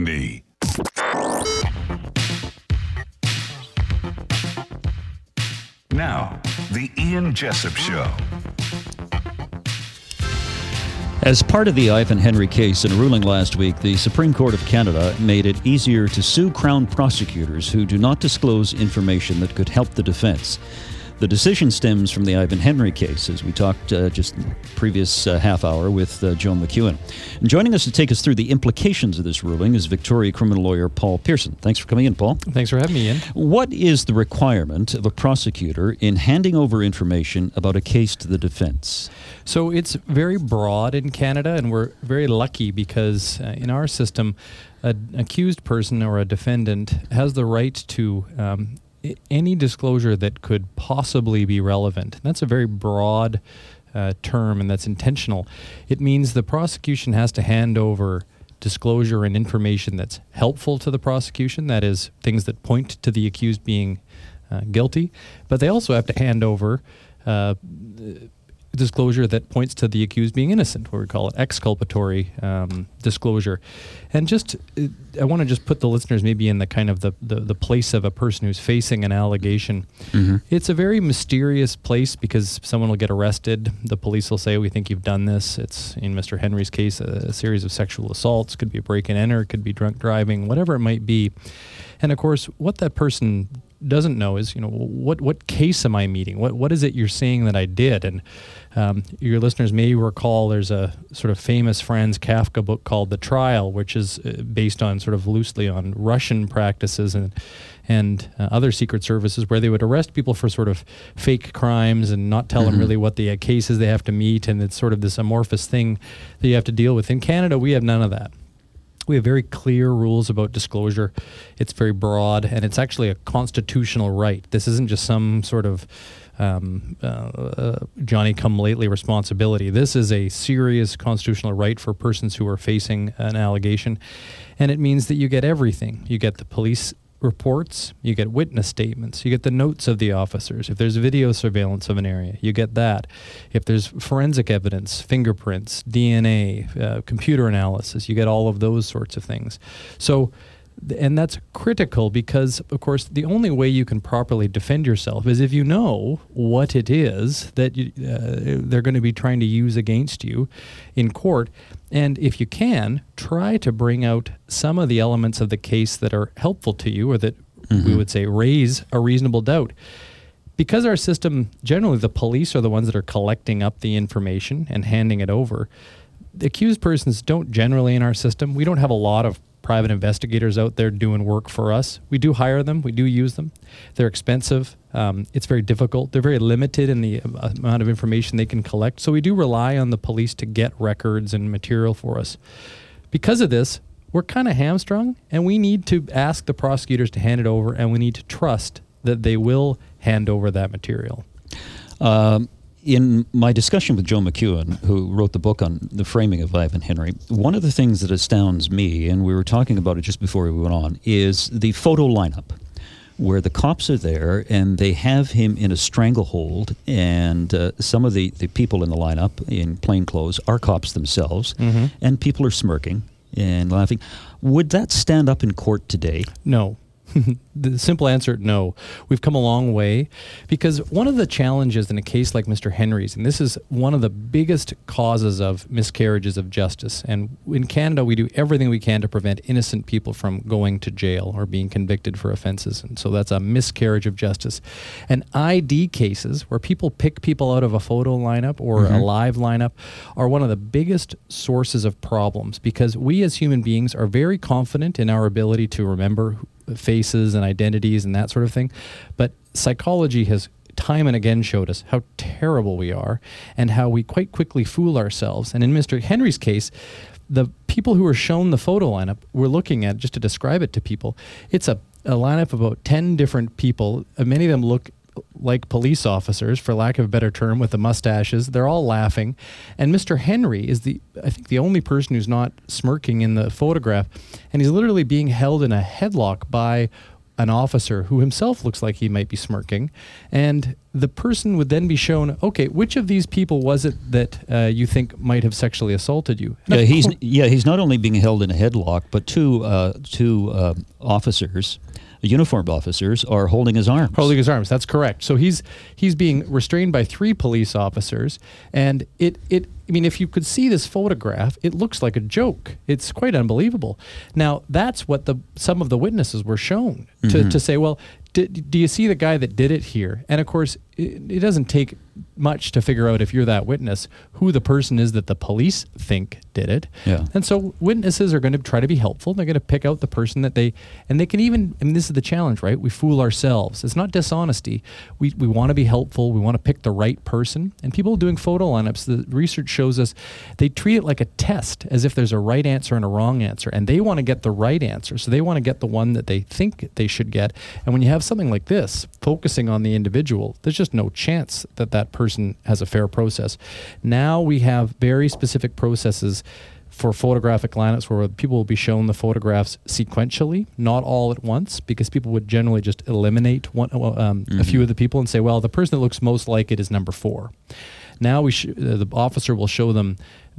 Me. Now, the Ian Jessup Show. As part of the Ivan Henry case, in a ruling last week, the Supreme Court of Canada made it easier to sue Crown prosecutors who do not disclose information that could help the defense. The decision stems from the Ivan Henry case, as we talked just previous half hour with Joe McEwen. And joining us to take us through the implications of this ruling is Victoria criminal lawyer Paul Pearson. Thanks for coming in, Paul. Thanks for having me, Ian. What is the requirement of a prosecutor in handing over information about a case to the defense? So it's very broad in Canada, and we're very lucky because in our system, an accused person or a defendant has the right to any disclosure that could possibly be relevant. That's a very broad term, and that's intentional. It means the prosecution has to hand over disclosure and information that's helpful to the prosecution, that is, things that point to the accused being guilty, but they also have to hand over disclosure that points to the accused being innocent, what we call it exculpatory disclosure. And just, I want to just put the listeners maybe in the kind of the place of a person who's facing an allegation. Mm-hmm. It's a very mysterious place because someone will get arrested. The police will say, we think you've done this. It's, in Mr. Henry's case, a series of sexual assaults. Could be a break and enter, could be drunk driving, whatever it might be. And of course, what that person doesn't know is, what case am I meeting? What is it you're saying that I did? And your listeners may recall there's a sort of famous Franz Kafka book called The Trial, which is based on sort of loosely on Russian practices and other secret services where they would arrest people for sort of fake crimes and not tell them really what the cases they have to meet. And it's sort of this amorphous thing that you have to deal with. In Canada, we have none of that. We have very clear rules about disclosure. It's very broad, and it's actually a constitutional right. This isn't just some sort of Johnny-come-lately responsibility. This is a serious constitutional right for persons who are facing an allegation, and it means that you get everything. You get the police reports, you get witness statements, you get the notes of the officers. If there's video surveillance of an area, you get that. If there's forensic evidence, fingerprints, DNA, computer analysis, you get all of those sorts of things. So, and that's critical because, of course, the only way you can properly defend yourself is if you know what it is that they're going to be trying to use against you in court. And if you can, try to bring out some of the elements of the case that are helpful to you or that we would say raise a reasonable doubt. Because our system, generally the police are the ones that are collecting up the information and handing it over, the accused persons don't generally in our system. We don't have a lot of private investigators out there doing work for us. We do hire them. We do use them. They're expensive. It's very difficult. They're very limited in the amount of information they can collect. So we do rely on the police to get records and material for us. Because of this, we're kind of hamstrung, and we need to ask the prosecutors to hand it over, and we need to trust that they will hand over that material. In my discussion with Joe McEwen, who wrote the book on the framing of Ivan Henry, one of the things that astounds me, and we were talking about it just before we went on, is the photo lineup, where the cops are there and they have him in a stranglehold, and some of the people in the lineup in plain clothes are cops themselves, and people are smirking and laughing. Would that stand up in court today? No. The simple answer, no. We've come a long way because one of the challenges in a case like Mr. Henry's, and this is one of the biggest causes of miscarriages of justice, and in Canada we do everything we can to prevent innocent people from going to jail or being convicted for offenses, and so that's a miscarriage of justice. And ID cases, where people pick people out of a photo lineup or a live lineup, are one of the biggest sources of problems because we as human beings are very confident in our ability to remember faces and identities and that sort of thing. But psychology has time and again showed us how terrible we are and how we quite quickly fool ourselves. And in Mr. Henry's case, the people who were shown the photo lineup, we're looking at, just to describe it to people, it's a lineup of about 10 different people. Many of them look like police officers, for lack of a better term, with the mustaches. They're all laughing. And Mr. Henry is I think the only person who's not smirking in the photograph. And he's literally being held in a headlock by an officer who himself looks like he might be smirking. And the person would then be shown, okay, which of these people was it that you think might have sexually assaulted you? And He's not only being held in a headlock, but two officers, uniformed officers, are holding his arms. Holding his arms, that's correct. So he's being restrained by 3 police officers, and I mean, if you could see this photograph, it looks like a joke. It's quite unbelievable. Now, that's what some of the witnesses were shown to say, well, do you see the guy that did it here? And of course, it doesn't take much to figure out, if you're that witness, who the person is that the police think did it. Yeah. And so witnesses are going to try to be helpful. They're going to pick out the person that they can even, I mean, this is the challenge, right? We fool ourselves. It's not dishonesty. We want to be helpful. We want to pick the right person. And people doing photo lineups, the research shows us, they treat it like a test, as if there's a right answer and a wrong answer. And they want to get the right answer. So they want to get the one that they think they should get. And when you have something like this, focusing on the individual, there's just no chance that that person has a fair process. Now we have very specific processes for photographic lineups where people will be shown the photographs sequentially, not all at once, because people would generally just eliminate a few of the people and say, well, the person that looks most like it is number 4. Now the officer will show them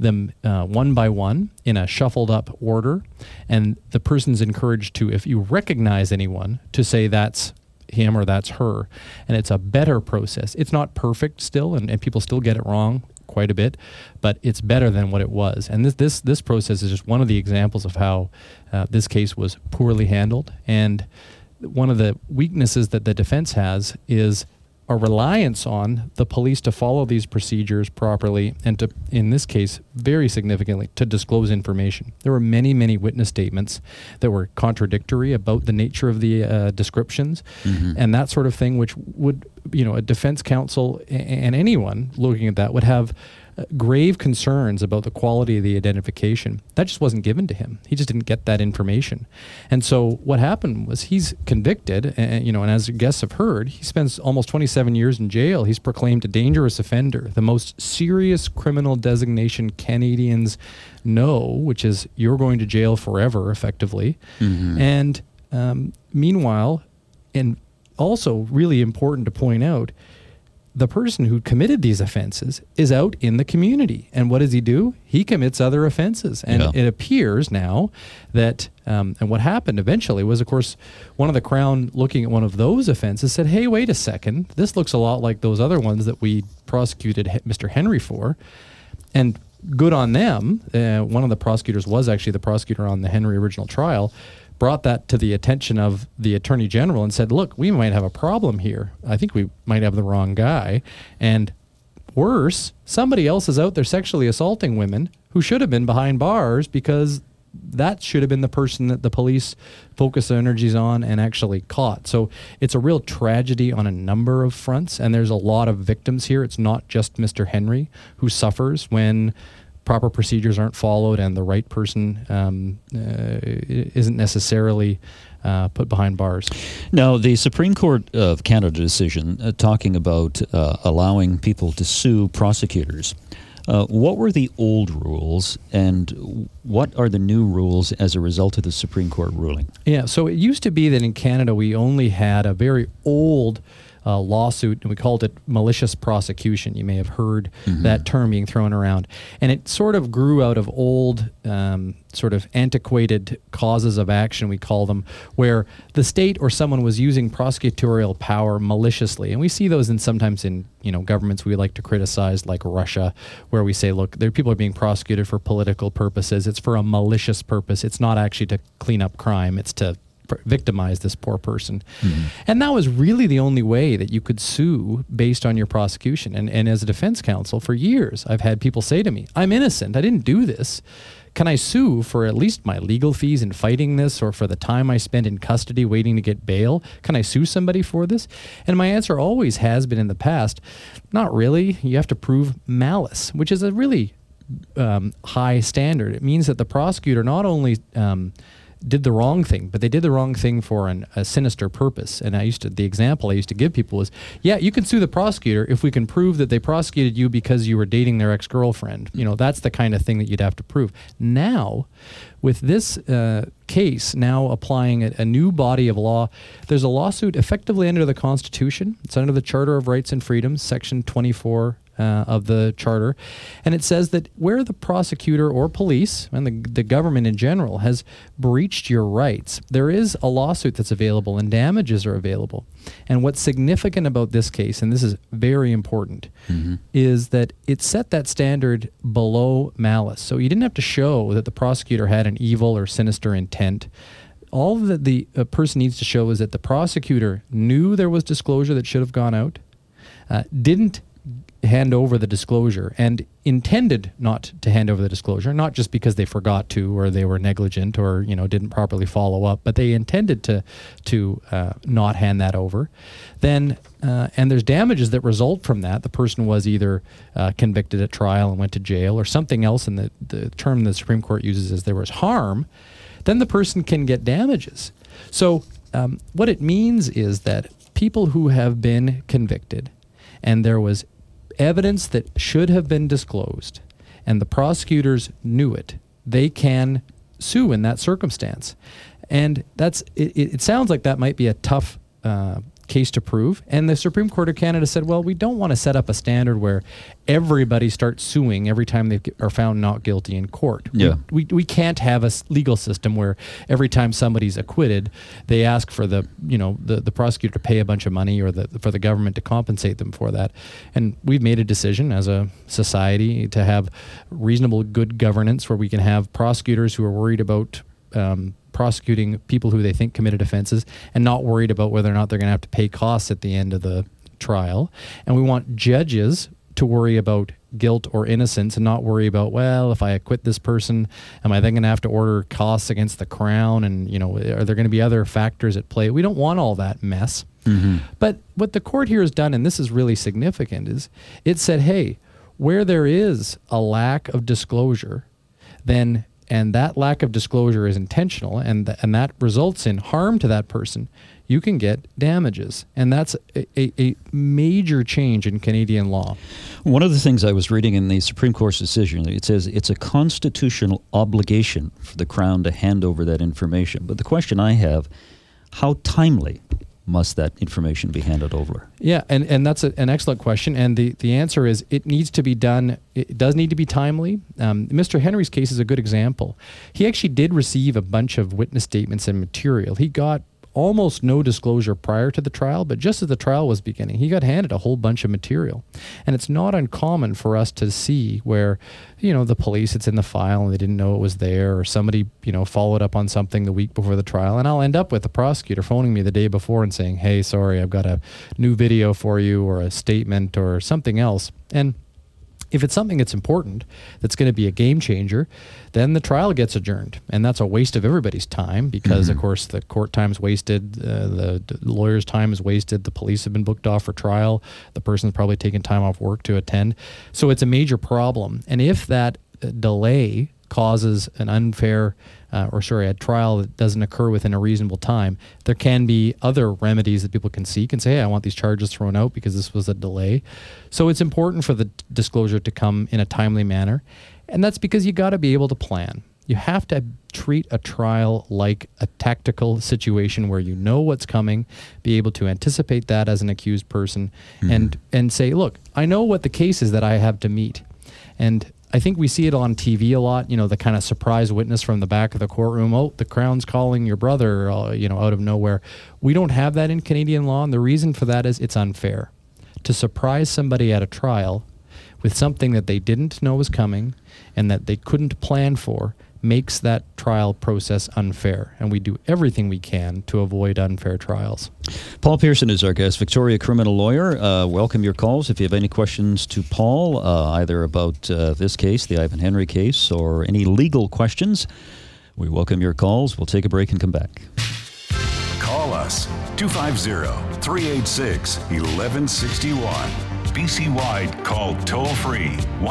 one by one in a shuffled up order, and the person's encouraged to, if you recognize anyone, to say that's him or that's her. And it's a better process. It's not perfect still, and people still get it wrong quite a bit, but it's better than what it was. And this process is just one of the examples of how this case was poorly handled. And one of the weaknesses that the defense has is a reliance on the police to follow these procedures properly and to, in this case, very significantly, to disclose information. There were many, many witness statements that were contradictory about the nature of the descriptions and that sort of thing, which would, a defense counsel and anyone looking at that would have grave concerns about the quality of the identification. That just wasn't given to him. He just didn't get that information. And so what happened was he's convicted, and as guests have heard, he spends almost 27 years in jail. He's proclaimed a dangerous offender, the most serious criminal designation Canadians know, which is you're going to jail forever, effectively. And meanwhile, and also really important to point out, the person who committed these offenses is out in the community. And what does he do? He commits other offenses. And it appears now that, and what happened eventually was, of course, one of the Crown looking at one of those offenses said, hey, wait a second, this looks a lot like those other ones that we prosecuted Mr. Henry for. And good on them. One of the prosecutors was actually the prosecutor on the Henry original trial, brought that to the attention of the Attorney General and said, look, we might have a problem here. I think we might have the wrong guy. And worse, somebody else is out there sexually assaulting women who should have been behind bars, because that should have been the person that the police focused their energies on and actually caught. So it's a real tragedy on a number of fronts, and there's a lot of victims here. It's not just Mr. Henry who suffers when proper procedures aren't followed and the right person isn't necessarily put behind bars. Now, the Supreme Court of Canada decision talking about allowing people to sue prosecutors, what were the old rules and what are the new rules as a result of the Supreme Court ruling? Yeah, so it used to be that in Canada we only had a very old lawsuit, and we called it malicious prosecution. You may have heard that term being thrown around. And it sort of grew out of old, sort of antiquated causes of action, we call them, where the state or someone was using prosecutorial power maliciously. And we see those sometimes in governments we like to criticize, like Russia, where we say, look, people are being prosecuted for political purposes. It's for a malicious purpose. It's not actually to clean up crime. It's to victimize this poor person. And that was really the only way that you could sue based on your prosecution. And as a defense counsel for years, I've had people say to me, I'm innocent. I didn't do this. Can I sue for at least my legal fees in fighting this, or for the time I spent in custody waiting to get bail? Can I sue somebody for this? And my answer always has been in the past, not really. You have to prove malice, which is a really high standard. It means that the prosecutor not only did the wrong thing, but they did the wrong thing for a sinister purpose. And the example I used to give people was, yeah, you can sue the prosecutor if we can prove that they prosecuted you because you were dating their ex-girlfriend. That's the kind of thing that you'd have to prove. Now, with this case now applying a new body of law, there's a lawsuit effectively under the Constitution. It's under the Charter of Rights and Freedoms, Section 24 of the Charter. And it says that where the prosecutor or police and the government in general has breached your rights, there is a lawsuit that's available and damages are available. And what's significant about this case, and this is very important, is that it set that standard below malice. So you didn't have to show that the prosecutor had an evil or sinister intent. All that the person needs to show is that the prosecutor knew there was disclosure that should have gone out, didn't hand over the disclosure, and intended not to hand over the disclosure, not just because they forgot to or they were negligent or didn't properly follow up, but they intended to not hand that over. Then and there's damages that result from that. The person was either convicted at trial and went to jail, or something else, and the term the Supreme Court uses is there was harm. Then the person can get damages. So what it means is that people who have been convicted and there was evidence that should have been disclosed and the prosecutors knew it, they can sue in that circumstance. And it sounds like that might be a tough case to prove. And the Supreme Court of Canada said, well, we don't want to set up a standard where everybody starts suing every time they are found not guilty in court. Yeah. We can't have a legal system where every time somebody's acquitted, they ask for the prosecutor to pay a bunch of money or for the government to compensate them for that. And we've made a decision as a society to have reasonable good governance where we can have prosecutors who are worried about prosecuting people who they think committed offenses and not worried about whether or not they're going to have to pay costs at the end of the trial. And we want judges to worry about guilt or innocence and not worry about, well, if I acquit this person, am I then going to have to order costs against the Crown? And, are there going to be other factors at play? We don't want all that mess. But what the court here has done, and this is really significant, is it said, hey, where there is a lack of disclosure, and that lack of disclosure is intentional, and that results in harm to that person, you can get damages. And that's a major change in Canadian law. One of the things I was reading in the Supreme Court's decision, it says it's a constitutional obligation for the Crown to hand over that information. But the question I have, how timely must that information be handed over? Yeah, and that's an excellent question. And the answer is it needs to be done. It does need to be timely. Mr. Henry's case is a good example. He actually did receive a bunch of witness statements and material. He got almost no disclosure prior to the trial, but just as the trial was beginning, he got handed a whole bunch of material. And it's not uncommon for us to see where, the police, it's in the file and they didn't know it was there, or somebody, followed up on something the week before the trial. And I'll end up with the prosecutor phoning me the day before and saying, hey, sorry, I've got a new video for you or a statement or something else. And if it's something that's important, that's going to be a game changer, then the trial gets adjourned. And that's a waste of everybody's time because, of course, the court time's wasted, the lawyer's time is wasted, the police have been booked off for trial, the person's probably taken time off work to attend. So it's a major problem. And if that delay causes an unfair a trial that doesn't occur within a reasonable time, there can be other remedies that people can seek and say, hey, I want these charges thrown out because this was a delay. So it's important for the disclosure to come in a timely manner. And that's because you got to be able to plan. You have to treat a trial like a tactical situation where you know what's coming, be able to anticipate that as an accused person, and say, look, I know what the case is that I have to meet. And I think we see it on TV a lot, the kind of surprise witness from the back of the courtroom. Oh, the Crown's calling your brother, out of nowhere. We don't have that in Canadian law, and the reason for that is it's unfair. To surprise somebody at a trial with something that they didn't know was coming and that they couldn't plan for makes that trial process unfair, and we do everything we can to avoid unfair trials. Paul Pearson is our guest, Victoria criminal lawyer. Welcome your calls. If you have any questions to Paul, either about this case, the Ivan Henry case, or any legal questions, we welcome your calls. We'll take a break and come back. Call us 250-386-1161. BC-wide, call toll-free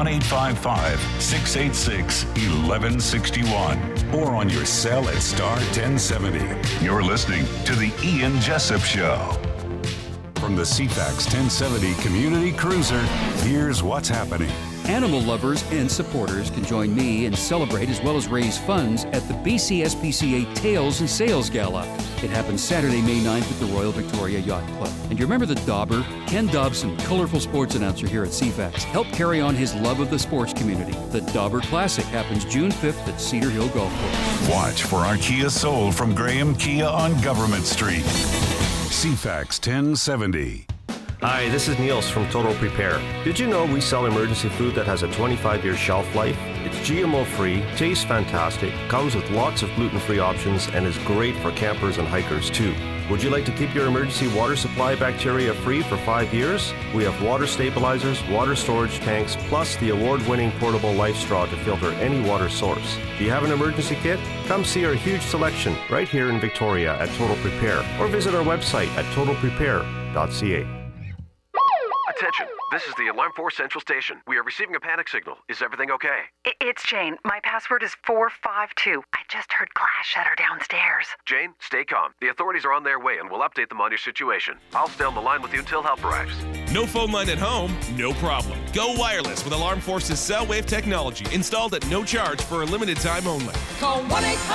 1-855-686-1161 or on your cell at star 1070. You're listening to The Ian Jessup Show. From the CFAX 1070 Community Cruiser, here's what's happening. Animal lovers and supporters can join me and celebrate as well as raise funds at the BC SPCA Tales and Sales Gala. It happens Saturday, May 9th at the Royal Victoria Yacht Club. And you remember the Dauber? Ken Dobson, colorful sports announcer here at CFAX, helped carry on his love of the sports community. The Dauber Classic happens June 5th at Cedar Hill Golf Course. Watch for our Kia Soul from Graham Kia on Government Street. CFAX 1070. Hi, this is Niels from Total Prepare. Did you know we sell emergency food that has a 25-year shelf life? It's GMO-free, tastes fantastic, comes with lots of gluten-free options, and is great for campers and hikers too. Would you like to keep your emergency water supply bacteria-free for 5 years? We have water stabilizers, water storage tanks, plus the award-winning portable Life Straw to filter any water source. Do you have an emergency kit? Come see our huge selection right here in Victoria at Total Prepare, or visit our website at totalprepare.ca. Attention, this is the Alarm Force Central Station. We are receiving a panic signal. Is everything okay? It's Jane. My password is 452. I just heard glass shatter downstairs. Jane, stay calm. The authorities are on their way and will update them on your situation. I'll stay on the line with you until help arrives. No phone line at home? No problem. Go wireless with Alarm Force's cell wave technology, installed at no charge for a limited time only. Call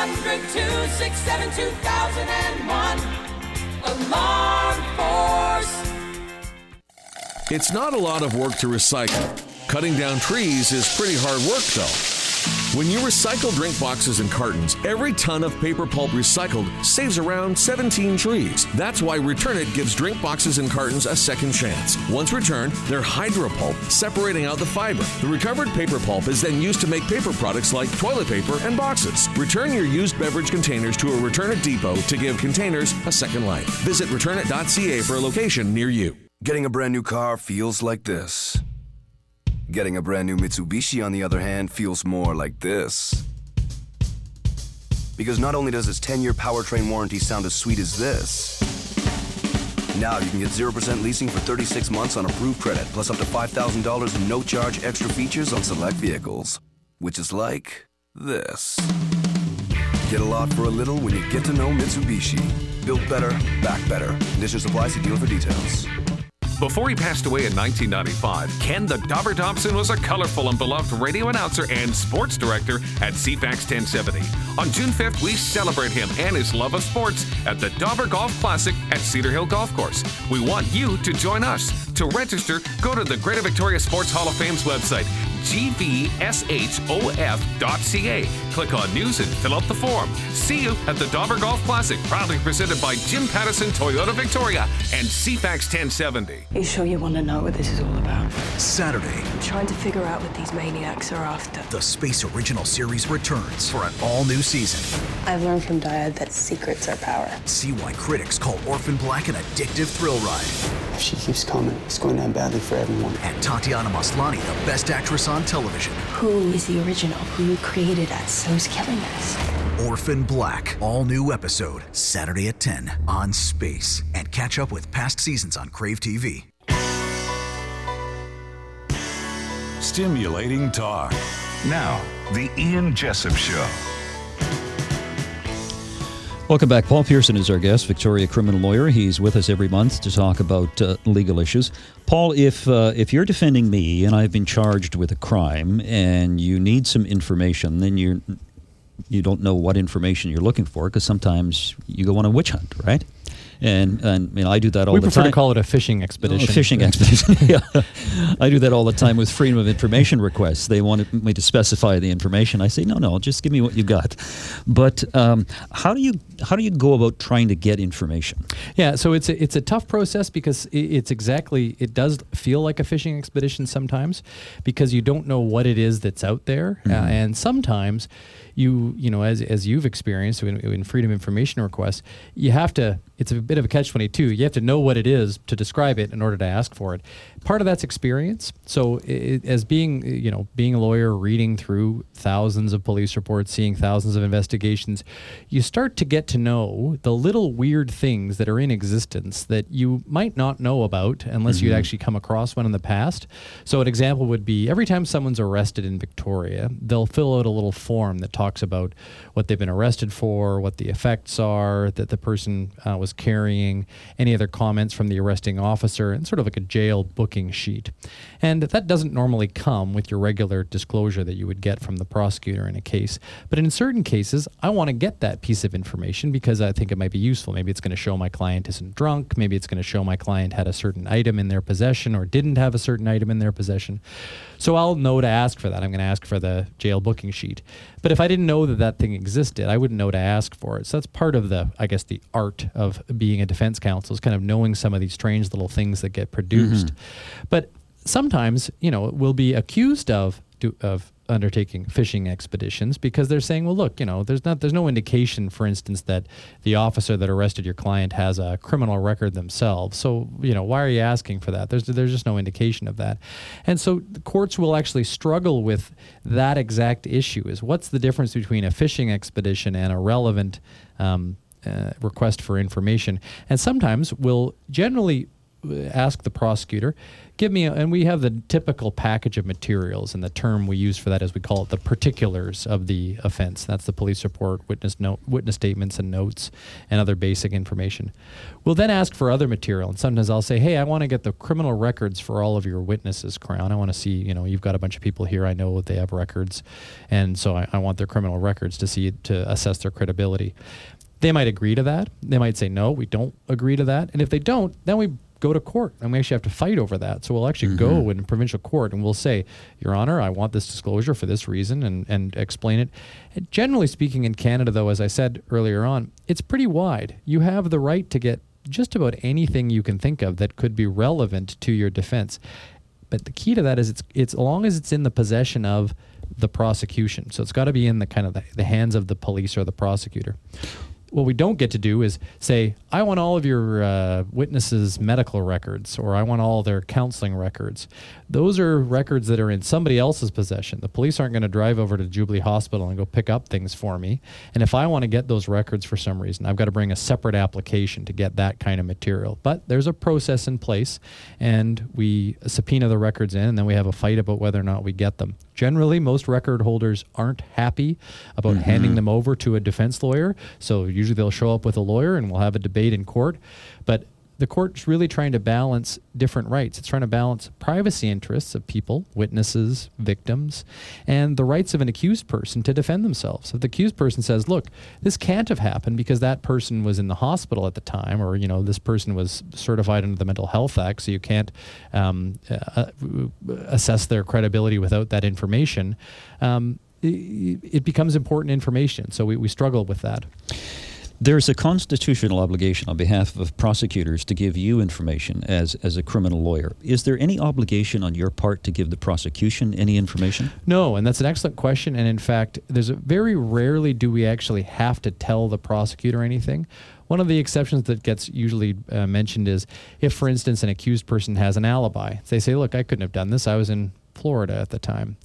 1-800-267-2001. Alarm Force. It's not a lot of work to recycle. Cutting down trees is pretty hard work, though. When you recycle drink boxes and cartons, every ton of paper pulp recycled saves around 17 trees. That's why Return It gives drink boxes and cartons a second chance. Once returned, they're hydropulp, separating out the fiber. The recovered paper pulp is then used to make paper products like toilet paper and boxes. Return your used beverage containers to a Return It depot to give containers a second life. Visit returnit.ca for a location near you. Getting a brand new car feels like this. Getting a brand new Mitsubishi, on the other hand, feels more like this. Because not only does its 10-year powertrain warranty sound as sweet as this, now you can get 0% leasing for 36 months on approved credit, plus up to $5,000 in no-charge extra features on select vehicles. Which is like this. Get a lot for a little when you get to know Mitsubishi. Built better, back better. Conditions apply. See dealer for details. Before he passed away in 1995, Ken the Dauber Dobson was a colorful and beloved radio announcer and sports director at CFAX 1070. On June 5th, we celebrate him and his love of sports at the Dauber Golf Classic at Cedar Hill Golf Course. We want you to join us. To register, go to the Greater Victoria Sports Hall of Fame's website, gvshof.ca. Click on News and fill out the form. See you at the Dauber Golf Classic, proudly presented by Jim Pattison Toyota Victoria and CFAX 1070. You sure you want to know what this is all about? Saturday. I'm trying to figure out what these maniacs are after. The Space Original Series returns for an all-new season. I've learned from Dyad that secrets are power. See why critics call Orphan Black an addictive thrill ride. If she keeps coming, it's going to end badly for everyone. And Tatiana Maslany, the best actress on television. Who is the original? Who created us? Who's killing us? Orphan Black, all-new episode, Saturday at 10 on Space. And catch up with past seasons on Crave TV. Stimulating talk. Now, The Ian Jessup Show. Welcome back. Paul Pearson is our guest, Victoria criminal lawyer. He's with us every month to talk about legal issues. Paul, if you're defending me and I've been charged with a crime and you need some information, then you don't know what information you're looking for because sometimes you go on a witch hunt, right? And I do that all the time. We prefer to call it a fishing expedition. A fishing expedition, yeah. I do that all the time with freedom of information requests. They want me to specify the information. I say, no, just give me what you got. But how do you go about trying to get information? Yeah, so it's a tough process because it does feel like a fishing expedition sometimes because you don't know what it is that's out there. Mm-hmm. And sometimes you as you've experienced in freedom information requests, you have to, it's a bit of a catch-22. You have to know what it is to describe it in order to ask for it. Part of that's experience. So as being a lawyer, reading through thousands of police reports, seeing thousands of investigations, you start to get get to know the little weird things that are in existence that you might not know about unless you'd actually come across one in the past. So an example would be every time someone's arrested in Victoria, they'll fill out a little form that talks about what they've been arrested for, what the effects are that the person was carrying, any other comments from the arresting officer, and sort of like a jail booking sheet. And that doesn't normally come with your regular disclosure that you would get from the prosecutor in a case. But in certain cases, I want to get that piece of information because I think it might be useful. Maybe it's going to show my client isn't drunk. Maybe it's going to show my client had a certain item in their possession or didn't have a certain item in their possession. So I'll know to ask for that. I'm going to ask for the jail booking sheet. But if I didn't know that that thing existed, I wouldn't know to ask for it. So that's part of the, I guess, the art of being a defense counsel is kind of knowing some of these strange little things that get produced. But sometimes, we'll be accused of undertaking fishing expeditions because they're saying, well, look, there's no indication, for instance, that the officer that arrested your client has a criminal record themselves. So, why are you asking for that? There's just no indication of that. And so the courts will actually struggle with that exact issue is what's the difference between a fishing expedition and a relevant request for information. And sometimes we'll generally ask the prosecutor, give me, and we have the typical package of materials, and the term we use for that is we call it the particulars of the offense. That's the police report, witness statements and notes, and other basic information. We'll then ask for other material, and sometimes I'll say, hey, I want to get the criminal records for all of your witnesses, Crown. I want to see, you've got a bunch of people here, I know they have records, and so I want their criminal records to assess their credibility. They might agree to that. They might say, no, we don't agree to that. And if they don't, then we go to court, and we actually have to fight over that. So we'll actually go in provincial court, and we'll say, Your Honor, I want this disclosure for this reason, and explain it. And generally speaking, in Canada, though, as I said earlier on, it's pretty wide. You have the right to get just about anything you can think of that could be relevant to your defense. But the key to that is it's as long as it's in the possession of the prosecution. So it's got to be in the kind of the hands of the police or the prosecutor. What we don't get to do is say, I want all of your witnesses' medical records, or I want all their counseling records. Those are records that are in somebody else's possession. The police aren't going to drive over to Jubilee Hospital and go pick up things for me. And if I want to get those records for some reason, I've got to bring a separate application to get that kind of material. But there's a process in place, and we subpoena the records in, and then we have a fight about whether or not we get them. Generally, most record holders aren't happy about handing them over to a defense lawyer. So usually they'll show up with a lawyer and we'll have a debate in court. But the court's really trying to balance different rights. It's trying to balance privacy interests of people, witnesses, victims, and the rights of an accused person to defend themselves. If the accused person says, look, this can't have happened because that person was in the hospital at the time, or, this person was certified under the Mental Health Act, so you can't assess their credibility without that information, it becomes important information. So we struggle with that. There's a constitutional obligation on behalf of prosecutors to give you information as a criminal lawyer. Is there any obligation on your part to give the prosecution any information? No, and that's an excellent question. And in fact, very rarely do we actually have to tell the prosecutor anything. One of the exceptions that gets usually mentioned is if, for instance, an accused person has an alibi. They say, look, I couldn't have done this. I was in Florida at the time.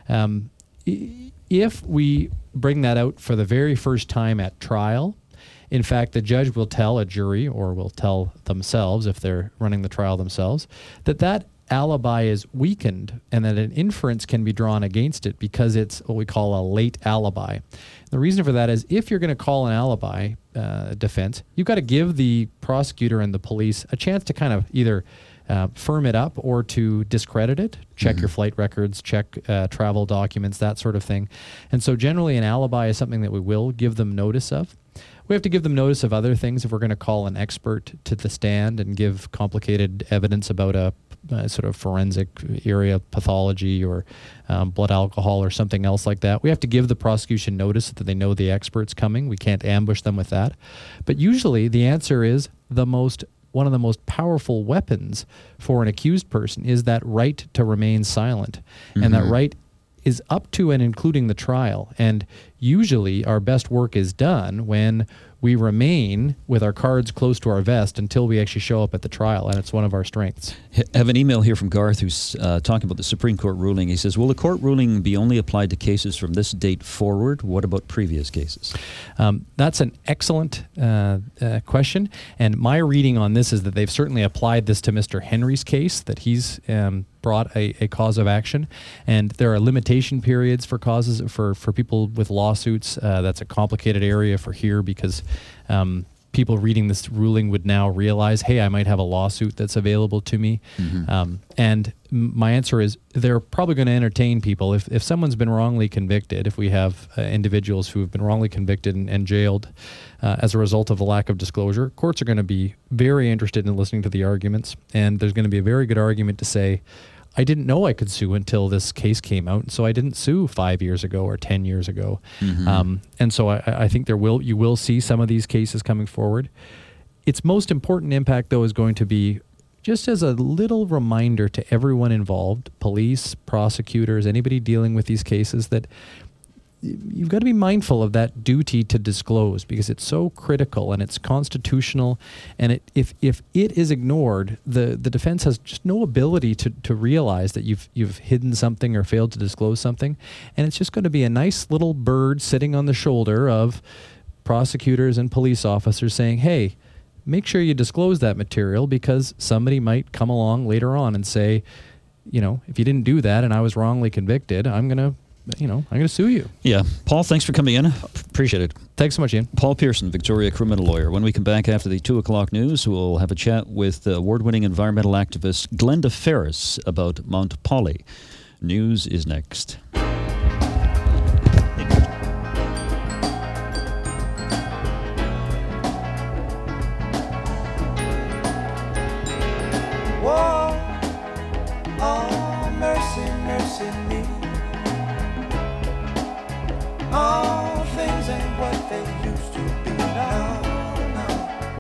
If we bring that out for the very first time at trial, in fact, the judge will tell a jury, or will tell themselves if they're running the trial themselves, that alibi is weakened and that an inference can be drawn against it because it's what we call a late alibi. The reason for that is if you're going to call an alibi defense, you've got to give the prosecutor and the police a chance to kind of either firm it up or to discredit it, check your flight records, check travel documents, that sort of thing. And so generally an alibi is something that we will give them notice of. We have to give them notice of other things if we're going to call an expert to the stand and give complicated evidence about a sort of forensic area pathology or blood alcohol or something else like that. We have to give the prosecution notice that they know the expert's coming. We can't ambush them with that. But usually the answer is one of the most powerful weapons for an accused person is that right to remain silent. And that right is up to and including the trial. And usually our best work is done when we remain with our cards close to our vest until we actually show up at the trial, and it's one of our strengths. I have an email here from Garth who's talking about the Supreme Court ruling. He says, will the court ruling be only applied to cases from this date forward? What about previous cases? That's an excellent question, and my reading on this is that they've certainly applied this to Mr. Henry's case, that he's brought a cause of action, and there are limitation periods for causes for people with lawsuits. That's a complicated area for here because people reading this ruling would now realize, hey, I might have a lawsuit that's available to me. And my answer is they're probably going to entertain people. If someone's been wrongly convicted, if we have individuals who have been wrongly convicted and jailed as a result of a lack of disclosure, courts are going to be very interested in listening to the arguments, and there's going to be a very good argument to say, I didn't know I could sue until this case came out, so I didn't sue 5 years ago or 10 years ago. And so I think you will see some of these cases coming forward. Its most important impact, though, is going to be just as a little reminder to everyone involved, police, prosecutors, anybody dealing with these cases, that you've got to be mindful of that duty to disclose because it's so critical and it's constitutional. And if it is ignored, the defense has just no ability to realize that you've hidden something or failed to disclose something. And it's just going to be a nice little bird sitting on the shoulder of prosecutors and police officers saying, hey, make sure you disclose that material because somebody might come along later on and say, if you didn't do that and I was wrongly convicted, I'm going to sue you. Yeah. Paul, thanks for coming in. Appreciate it. Thanks so much, Ian. Paul Pearson, Victoria criminal lawyer. When we come back after the 2 o'clock news, we'll have a chat with award-winning environmental activist Glenda Ferris about Mount Polly. News is next. Whoa, oh, mercy, mercy me. All things ain't what they used